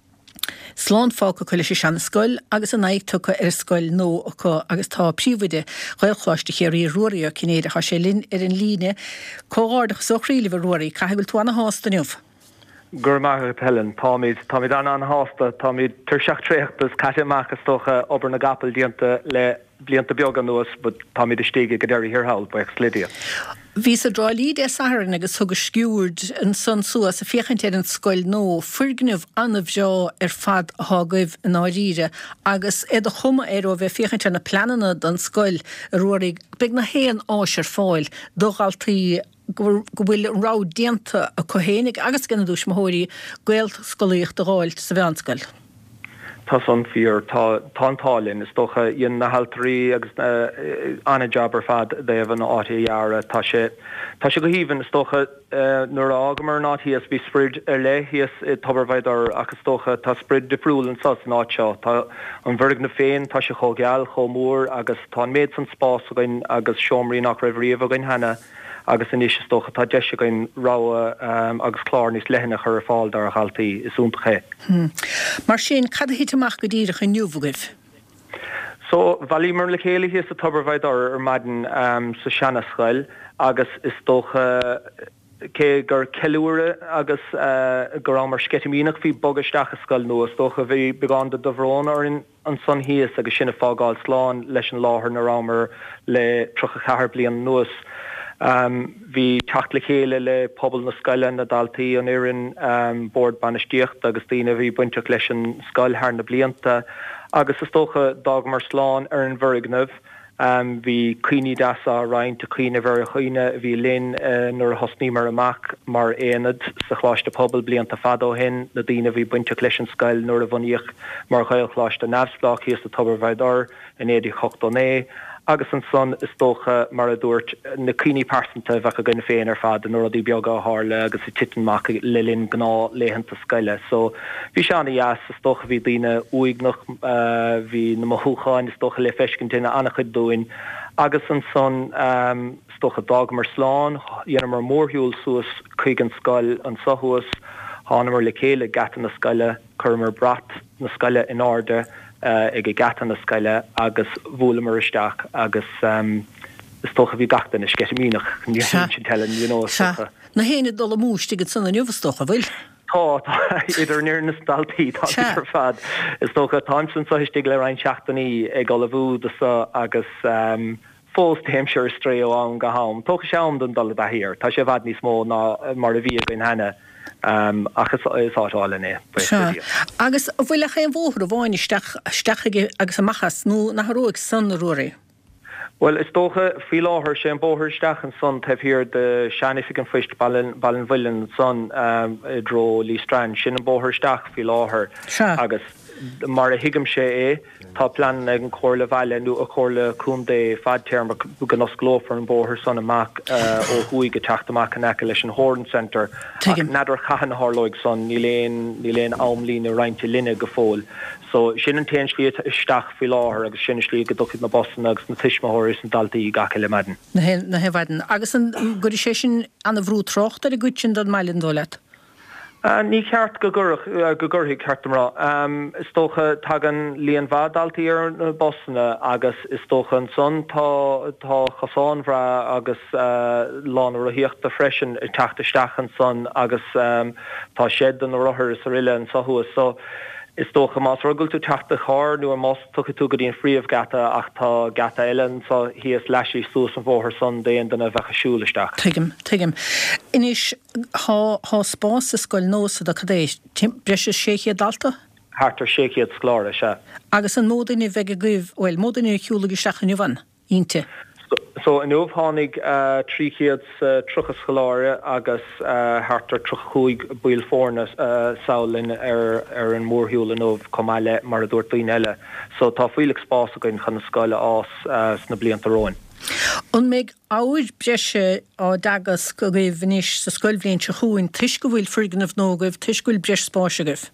Slán fáca chuile sé seanna scoil agus a naig tucha ar scoil nó agus tá príomhide chuilchláiste chéirí ruirí cinnéad a sé linn ar an líne cóáardach sochríle bh ruirí caihfuil tú anna hástaniuh. Gur maithe Helen, táid táid an an hásta táid tar seach tréachtas caiiteachchas tócha obair na gapal dianta le blianta beag an nuas, bud táid is stíige go deirí hirthall ba Slidia. Vís a dráilí é saharan agus thugus sciúrd an san suas a fiochantéir an scoil nó furgnimh anmh seo ar fad thugah an áíre agus é a chuma é ó bheith fiochantéir na planana don scoil a ruirí beag na héan áisiir fáil dógaltaí go bhfuil rá dianta a cohénig agus gannne dús mthóirí gael scoíocht a gáilt sa bheanscoil. Tá san fíor tátálinn is tócha dhéon na haltarí agus anna jobbar fad déobh an átaíhearra tá sé tá sé go híhann is tócha nuair ágamar ná híos bhí sprid ar le híos tobarmhaidar agus tócha tá sprid de friúil an sas ná seo tá an bhirg na féin tá sé chógeal chomór agus tá méid san spás againn agus seomraí nach raibhríomh againn hena agus in is tócha tá deise goin rá agus chlár níos lehanna chur fáil dar a chaltaí is úntaché. Mar sin cad hiiteach go dtíireach in nniuhgah? So bhí mar le chéala híos a tobarmhaidar ar maidin sa seanna scoil agus is tócha cé gur ceúire agus gur an mar scetimíach hí bogasteach a scoil nuas tócha bhí beáin de dohrón ar an san híos agus sinna fágáil sláán leis an láthair na rámar le trocha chathair blian nuas. Um, hí techt le chéile le pobl na scoile na daltaí an éireann um, bord banistíocht agus tíine bhí buinteach leis an scoil thar na blianta agus is tócha dag mar sláán ar an bhirgnamh um, hí cuoine deasa roiint a cuoine bhar a chuoine bhí linn uh, nuair a hosní mar amach mar éanad sa chláiste pobl blianta fadó hin na dtíine bhí buinteach leis an scoil nuair a bhaníoch mar chail chláiste nefsplach híos a tobarmhaidar in éidir chochtané. Agus an son is tócha mar a dúirt na cuoine persanta bheith a gine féin ar fad an nuair a beag á hála agus i titanach le linn gná léhananta scoile. So bhí seanna dheas is tócha bhí daoine uignach bhí na mothúcháin is tócha le feiscin duine anna chud dúin. Agus an son um, is tócha dag mar sláán, dhéanam mar mórthúil suas chuig an scoil an sothúas Hánamar le chéile gatan na scoile chumar brat na scoile in áde ag gatan na scoile agus bhlamar isteach agus um, is tócha bhí gachtain is sceimínach ní sin tellin, you know. Na héine dul múiste go sanna nuhstocha bhfuil? Tá idir níor na staltaí tá ar fad. Is tócha Thompson sa istigh le rain seachtaí ag go bhú agus um, fós Hampshire stré an go ham. Tócha seam don dul a hir. Tá sé bhd níos mó ná mar a bhí in henne. Um, agus isááilné. Agus bhfuil a ché an bhóthir a bháin steige agus amachchas nó nachróigh san ruúí. Well, is tócha fi láthir sé an bóthirsteach an son tah hir de seanifigant fuist ballin bhilin son um, dro lí strand sin an bóthirsteach fi láthir agus mar a hiigem sé é tá plan ag an chóirle bhaile nó a chóirle cúndé fadtéirm bu gan osglófar an bóthir son amach ó thuig go teachtamach an eice leis an Horn Center nadidir chahan hálóig son ní léon ní léon amlín a reinte linne go fóil. So sin an téan slí isteach fi láthir agus sin slí go duchid na Boston agus na tiismóiris an daltaí gacha le maidin. Na hefhaden. Agus an guri sé sin an a bhrú trocht ar a gúitsin dat meilin dólet? Ní ceart go gurthaigh ceartamrá. Um, is tócha tagan líon bhd daltaí ar na Bostonna agus is tócha an son tá tá chasáin bhra agus uh, lán roiíocht a freisin i teachtasteach an son agus um, tá séad an rothir is riile an sahuas. So is tócha más rugil tú teachta chár nu a más tucha tú go dtíon fríomh gata ach tá gata eilen so hí is leisí sús an bhóthir son déon donna bhecha siúlaisteach. Tuigim, tuigim. Inis há spás a scoil nósa a cadéis breis séchiad dalta? Hartar séchiad scláire se. Agus an módaine bheith a gcuibh, well, módaine ciúlaigh isteach an bhain, ínte. So in óbh tháinig uh, tríchéad uh, truchas choláire agus uh, hartar truchúig buil fórna uh, saolin ar, ar an mórhiúil in óbh comáile mar a dúirt daoine eile. So tá fuilig spás a goin chun na scoile ás uh, sna blianta róin. On méid áid breise á dagas go gaibh níos sa scoil blion se chuúin tuis go bhfuil friganmh nógah, tuis go bhfuil breis spáisegah.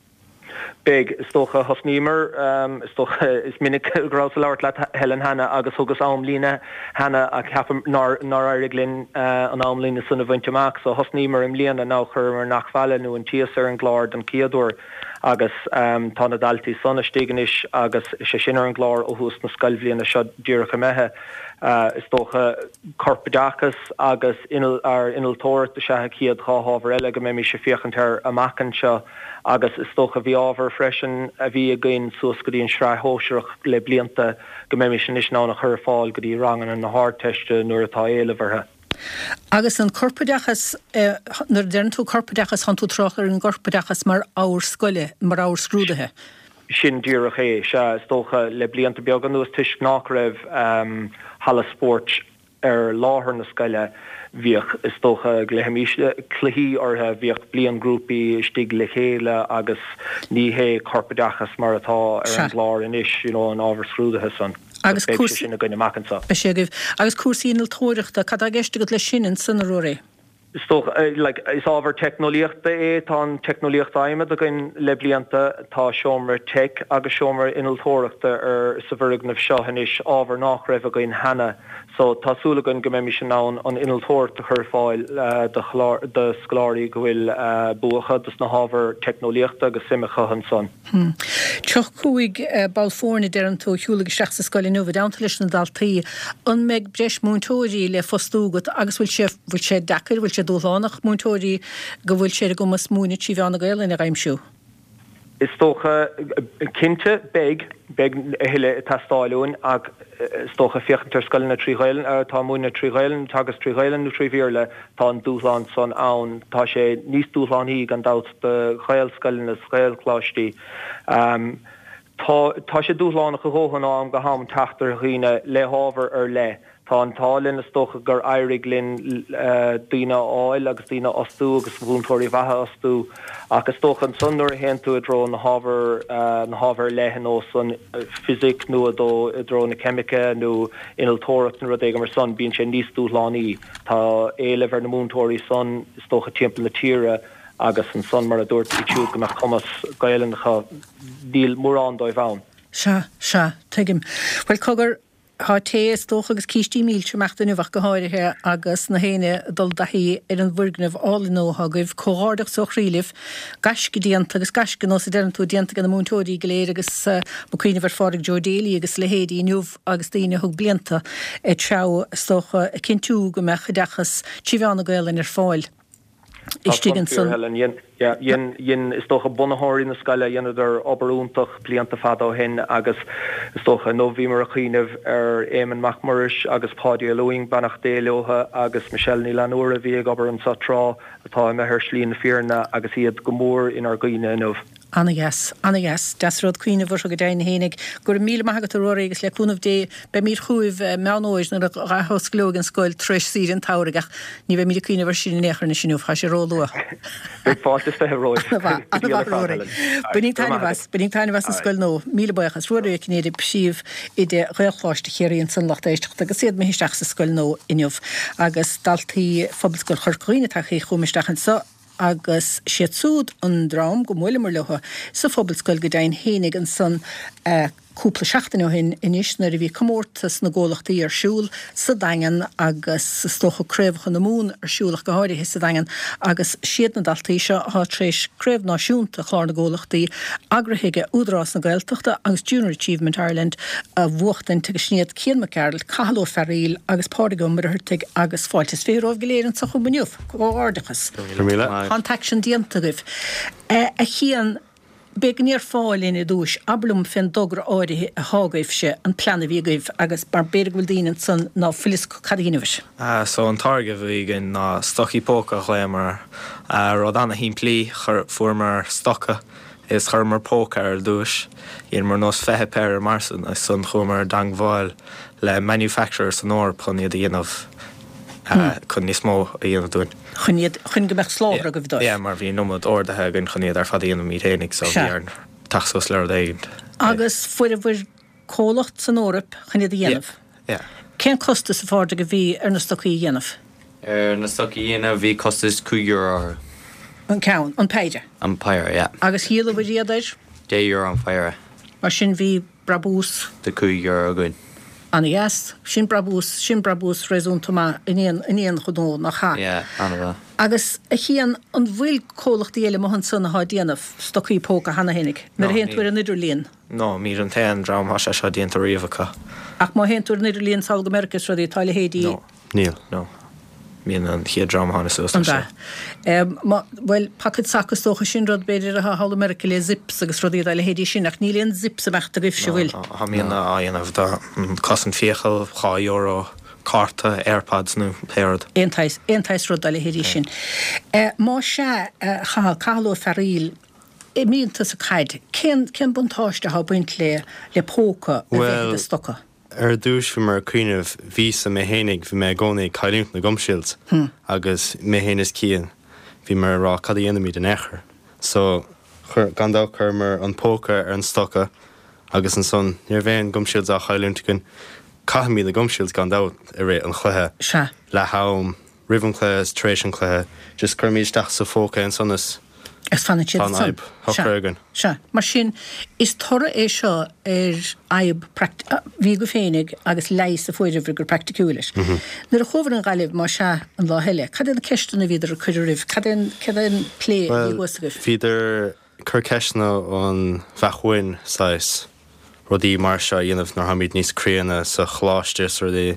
Big is tócha hosnímer um, is tócha is minic grás leir le Helen Hanna agus thugus amlína Hanna a ceapam nar airilinn uh, an amlína sunna bhainteach so hosnímer im líana ná chur mar nachhheile nó an tíos ar an gláir an ciadúir agus um, tá na daltaí sonna stíganis agus sé sinar an gláir ó hús na scailbhbliana seo dírecha methe. Uh, is tócha corpadachas agus inal, ar inaltóir de sethe ciad cháhabhar eile go mé mi sé fiochantar amachchan seo agus is tócha bhí ábhar freisin a bhí a gcuin suas go dtíon sreithóisireach le blianta go mé mi sin is ná nach chur fáil go dtí rangan an na háteiste nuair atá éilehhartha. Agus an corpadachas uh, nar dean tú corpadachas han tú troch ar an corpadachas mar áir scoile mar áir scrúdathe. Sin díreach é se is tócha le blianta beag an nuas tuis nach raibh um, Hala Sport ar láthir na scoile bhíoch is tócha gléhamíise cluí ortha bhíoch blian grúpi stig le chéile agus ní hé corpadachas mar atá ar an glár inis, you know, an ábhar scrúdathe san. Agus cuasaí sin a gine machansa. Be sé gibh agus cuasaí inaltóireachta cad a gceiste go le sin in san ruúí. Is toch uh, like is ábhar technolíochta é tá technolíochta aime a gin le blianta tá seomra tech agus seomra inaltóireachta ar sa bhirgnamh seo hanis ábhar nach raibh a gin hena so tásúla gon go méimi sin ná an inaltóireachta chur fáil uh, de, de scoláirí go bhfuil uh, buacha dus na ábhar technolíochta agus simimecha an son. Hmm. Teoch cuaig uh, balfórna dean tú hiúlaigh seach sa scoile nuha dáanta leis na daltaí an méid breis múntóirí le fostúgat agus bhfuil sé bhfuil sé dachar bhfuil sé dúlánach múntóirí go bhfuil sé go mas múna tí bheanna gail in a raimsú. Is tócha cinnte beg beg heile tastáún ag is tócha fiochantar scoil na tríghailen tá múna tríghailen tagus tríghailen nó tríhíle tá an dúsán son ann tá sé níos dúsánaí gan dat de chailscoilin na scailchlátí. Um, tá sé dúslánach go hóhan am go ham taachtar riine le hábhar ar le. Tá an tálinn is tócha gur airig linn uh, duine áil agus duine osú agus bhúntóirí bhethe osú agus tócha an sunúir hen tú a dro na hábhar uh, na hábhar lehan ó san uh, physic nó a dó a dro na chemice nó inaltóireacht na rud éige mar son bíonn sé níos dúslánaí tá éilehar na múntóirí son is tócha timppla na tíre agus an son mar a dúirt i túúd go nach chumas gaiilecha díl mór an dóibh bhain. Se, se, tuigim. Well cogur há tééis dócha agus cíistí mílte meachta nuhah go háirithe agus na héine dul dahíí ar an bhurgnamh ála nóha goibh cóáirdach so chríilih gas go díanta agus gas gan nó dean tú dianta gan na múntóirí go léir agus mocuoine bhar fáric Jordéalaí agus lehéadí nuh agus daine thug blianta é treo stocha a cinú go mecha dechas tíbheanna gaile ar fáil. Istigan san yin yin is toch a bonnehoir in de skala ynne er oberúntoch blianta fado hen agus is toch a novímer a chiineh er émen macmarish agus Paddy Loing bannach déloha agus Michelle Nilanora vi ober an satra atá me her slín fearna agus iad gomór in ar gine of. Anna yes, Anna yes, Desrod Queen of Russia Dain Hénig, gur míle magat roigus le cúnmh dé be mír chuúh meóis na a hosglógan scoil tris sír an tairigach, ní bheith mí cuioine bhar sin nechar na sinúh ha sé róluach. Big fáil is fé roi. Buning tainehas, buning tainehas an scoil nó, míle buchas ruúir cnéidir síomh ide réalchláiste chéiríonn san lacht éisteach agus siad méisteach sa scoil nó inniuh agus daltaí fphobal scoil chorcóine tachaí chumisteach an sa agus siad súd an drám go mhuiile mar leha sa fphobal go dain hénig an san cúpla seachtain ó hin inis na bhí commórtas na ggólachtaí ar siúl sa daingan agus sa stocha créimcha na mún ar siúlach go háirithe sa daingan agus siad na daltaí seo há tréis créimh náisiúnta chlár na ggólachtaí agrathaige údarás na Gaeltachta agus Junior Achievement Ireland a bhuachtain tuige sníad Cian McCarroll, Cathal Ó Ferriil agus Pádraig mar thuirteag agus fáiltas féróh go léirann sa chumaniuh go árdachas. Contact sin dianta goibh. A chian Beg níor fáil in i dúis ablum fin dogra áirithe a hágaibh se an plana bhí gaibh agus bar beidir bhfuil daoine san ná filis cadíinehis. Uh, so an targah bhígan ná stochaí póca chléimar uh, rud anna hín plí chur fuair stocha is chur mar póca ar dúis íon mar nós fethe péir marsan is san chumar dangmháil le manufacturer san óir chun iad dhéanamh chun níos mó a dhéanamh dúin. Chun go meach slábhra go bhdóis. Yeah, mar bhí nómad ordathe gon chun iad ar fad dhéanamh míad hénig so bhí ar taxos leir dhéint. Agus fuair a bhfuir cólacht san órap chun iad dhéanamh. Yeah. Cén costa sa fáda go bhí ar na stochaí dhéanamh? Ar na stochaí dhéanamh bhí costas cúig euro. An cán, an péide? An péire, yeah. Agus híal a bhfuir iadidir? dé euro an féire. Mar sin bhí brabús? De cúig euro gúin. Anna yes, sin brabús, sin brabús réúntama iníon iníon chodó nach cha. Yeah, anna bha. Agus a chian an bhfuil cólacht díile mohan sanna há díanamh stochaí póca hana hénig. Mar héint bhfuir an Idirlíon. No, mír an tean drám há sé seo díanta riomhacha. Ach má héint bhfuir an Idirlíon Sáil go Mercas rudí táile héadí? No, níl, no. Mín an chiad drám hána sústa se. Bhfuil pakid sacas tócha sin rud beidir a hála America le zips agus rudí le héadí sin ach nílíon zips a bheachta goibh se bhfuil. Tá míon a dhéanamh dá cosan fiachal chá euro carta AirPods nó péird. Éontais rud le héadí sin. Má se Cathal Ó Ferriil i mínta sa caid, cén buntáiste há buint le le póca a bheith a stocha? Ar dúis fi mar cuiineh ví a mé hénig bhí mé gcónaí caiúnt na gomshilt agus mé héananas cían bhí mar rá cadíana míad an éair. So chur gandá chur mar an póca ar an stocha agus an son níor bhéon gomshilt a chaúnta gon caiith míad na gomshilt gandá a ré an chluthe se le hám rihan chléis trééis an chluthe just chur míisteach sa fóca an sonas. Is fanna siad san. Thocragan. Se, mar sin is thora é seo ar aib bhí go féinnig agus leis a foiidir gur practicúlis. Nar a chomhar an ghailibh má se an lá heile, cad an ceistena viidir a chuidiribh, cad an plé í gosagah? Viidir chur ceisna an bheachhain sais rudí mar se dhéanamh nar haid níos críanna sa chláistis rudí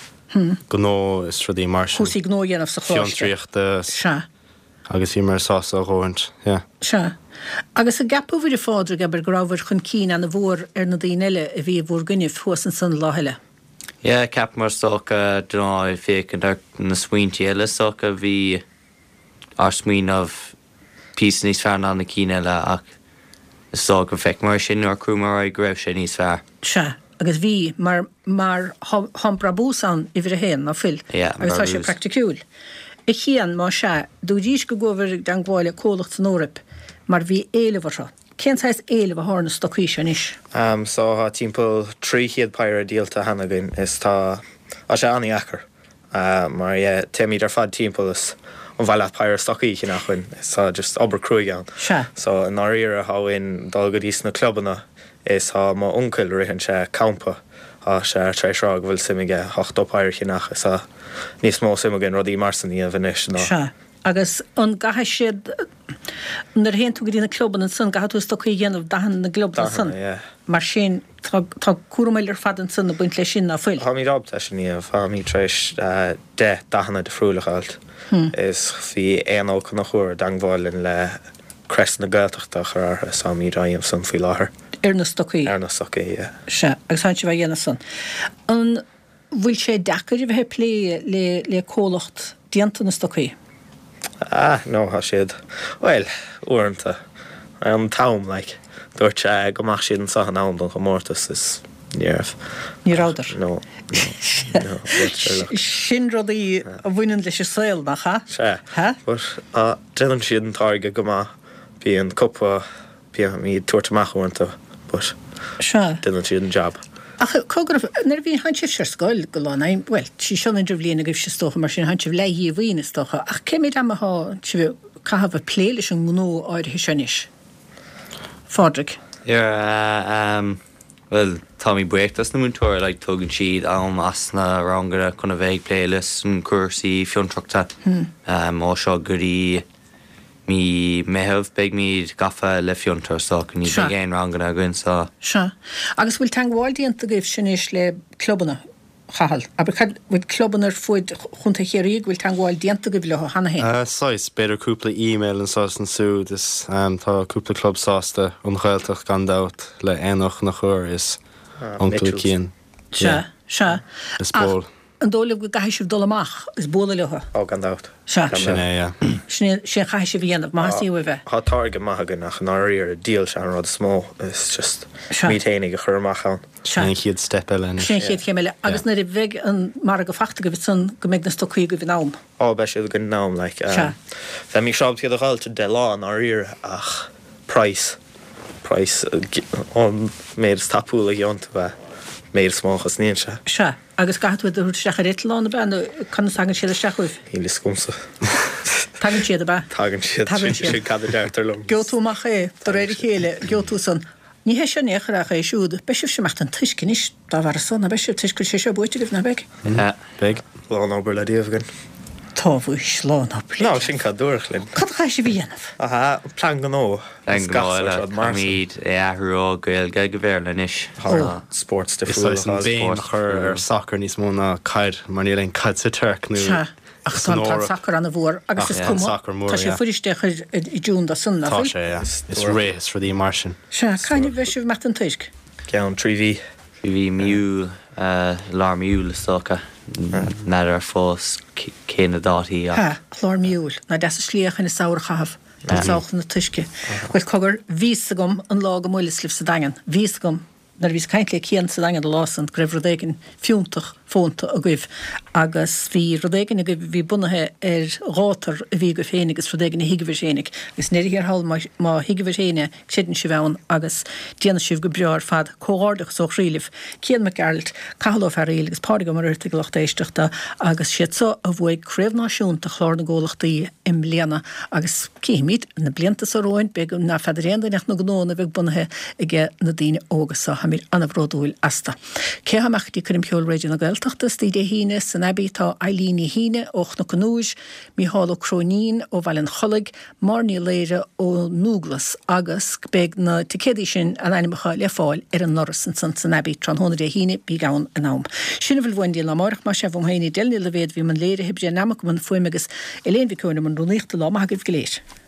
gnó is rudí mar se. Chusí gnó dhéanamh sa chláiste. Fiontriachta. Se. Agus í mar sása róint, yeah. Se. Agus a gapú bhfuidir fáidir gabar grábhar chun cín an na bhór ar na daoine a bhí bhór guineh thuasan san láheile. Yeah, cap mar stocha dná i fécin ar na smuointí eile stocha bhí ar smuoin of pís níos fear ná na cíine eile ach is stocha feic mar sin ar cruúmar a greibh sin níos fear. Se. Agus bhí mar mar hampra búsan i bhir a héan ná fil. Yeah, agus tá sé practicúil. I chian má se, dú dís go gohar den gháile cólacht san órap, mar bhí éilehar seo. Cén sais éileh hána stochaí sin is? Um, so há timppel trí chiad páir díalta hanagin is tá a sé anna achar. Uh, mar yeah, téimiid ar fad timppel is an bhile páir stochaí chin nachhain, is tá just obair cruúig an. Se. So an áíar a háin dal go dís na clubbanna is há má uncail rihan sé campa á sé treisrá bhfuil simige hochtopáir chinach is a níos mó simigin rodí marsaní a bhanis ná. Se. Agus an gathe siad nar héon tú go dtína cluban an san gaú sto chu dhéanamh dahan na globan san. Mar sin tá cuaméilir fadan san na buint lei sin na fuil. Tá mí rob te sin níomh fá mí treéis de dahanana de friúlaáilt is hí éó chu nach chuir dangháilin le crest na gailteachta chu sa mí raim san fao láthair. Ar na stocaí. Ar na stocaí, Se, agus sáint bheith dhéana san. An bhfuil sé dechar i bheith lé le le cólacht dianta na stocaí. Ah, no, ha siad. Well, uanta. An tam, like, dúirt sé gomach siad an sahan am don chomórtas is níorh. Ní ráidir? No. Sin rudaí a bhainean leis saoil nach cha? Se. Ha? But a drillan siad an targa gomach bí an cuppa bí mí tuairtamach uanta, but drillan siad an job. Ach, cógraf, nar bhíon haintíh sé scoil go lána, well, sí sean idir bhlíonna go sé stocha mar sin haintíh leihí a bhíonna stocha. Ach, céimi am aá si bh cahabh a pléiles an ghnó áir hi senis. Fádric? Yeah, um, well, Tommy Breaktas na múntúir le tugann siad am as na rangara chuna bheith pléiles an cuasaí fiontrachta. Má seo gurí mi mehef beg mi gaffa le fiontar so can you begin wrong gonna go so sure agus will tang wall dient to give shinish le clubna hal aber kad with clubner food junta herig will tang wall dient to give le hanna hen uh size better couple email and sauce and so this um ta couple club sauce ongeiltig kan dout le enoch nach hoor is onkel kien sure sure is bol an dóla go gaithisiú dolamach is bóla letha. Ó gan dácht. Se. Sinné, Sinné sé chaithisi bhíanamh maithí u bheith. Tá targa maithagan nach an áíar a díal se an rud smó is just míténig a churmachán. Sin chiad step eile. Sin chiad chéile agus na bheith an mar go fachta go bhí san go méid na stocaí go bhí nám. Á be siad go nám le. Fe mí seáb tiad a gáilte de lá an áíar ach price price an méid tapúla gionta bheith. Méir smáchas níon se. Se, agus gaithú dúir seach a réitláánna ben chuna sagan siad a seachuh. Híle scumsa. Tagann siad a be? Tagann siad. Tagann siad. Cadar deirtar lom. Geotúach é, do réidir chéile, geotú san. Ní hé se néchar é siúd, beisih sem mecht an tuiscin is, dá bhar san, a beisih tuiscil sé se buite gif na beg? Beg. Lán ábr le díomhgan. Tá bhú slán á plé. Ná, sin cad dúirchlinn. Cad cha sé bhíanamh? Aha, plan gan ó. Plan gan ó, mar míad é ahrú gael gael go bhéir leis. Sports de fúil. Is an bhéin chur ar soccer níos mó na caid, mar níl ein caid sa Turk nú. Ach tá tá soccer an a bhór, agus is cumá. Tá sé fuidisteach i dún da sun na Tá sé, is race for the immersion. Se, cainni bheisiú mecht an tuisc? Ceann trí bhí. Trí bhí miú, lár miú le soca. Nad ar fós céna dátí. Ha, chlár miúil, na de slíoch in a saoir chahaf. Táach na tuisce. Weil cogur vís agam an lá go muile slif sa dagan. Vís agam, nar vís caint le céan sa dagan lásant, greibh rodéigin fiúntach fónta a gwyf. Agus hí rodéigin a gwyf hí bunathe ar rátar a bhí go fénig agus rodéigin a higihir sénig. Agus néri hir hall má higihir séine sédin si bhean agus déana sih go brear fad cóárdach so rílih. Céan me gearlt cahaló fer réil agus pádig am ruirte go éisteachta agus siad so a bhfuig créimhnáisiúnta chlár na ggólachtaí im léana agus céimiid na blianta sa roin be na federéanda nach na gnóna bheith bunathe ige na daine ógus sa ha mir anabródúil asta. Cé ha mechtí chuim ceol réidir na gailteachta stíide híine san ebí tá Eilíní híine och na canúis mí hála cronín ó bhhailin cholig marní léire ó núglas agus beag na ticédí sin an aimimecha le fáil ar an noras san san ebí tran hóna dé híine bí gaun a nám. Sinna bhfuil bhain díal amárach mar sé bhm héine déilní le bhéad bhí man léire hebdé namach man fuimigus eléon bhí cúna man rúníochta lá maithagah goléir.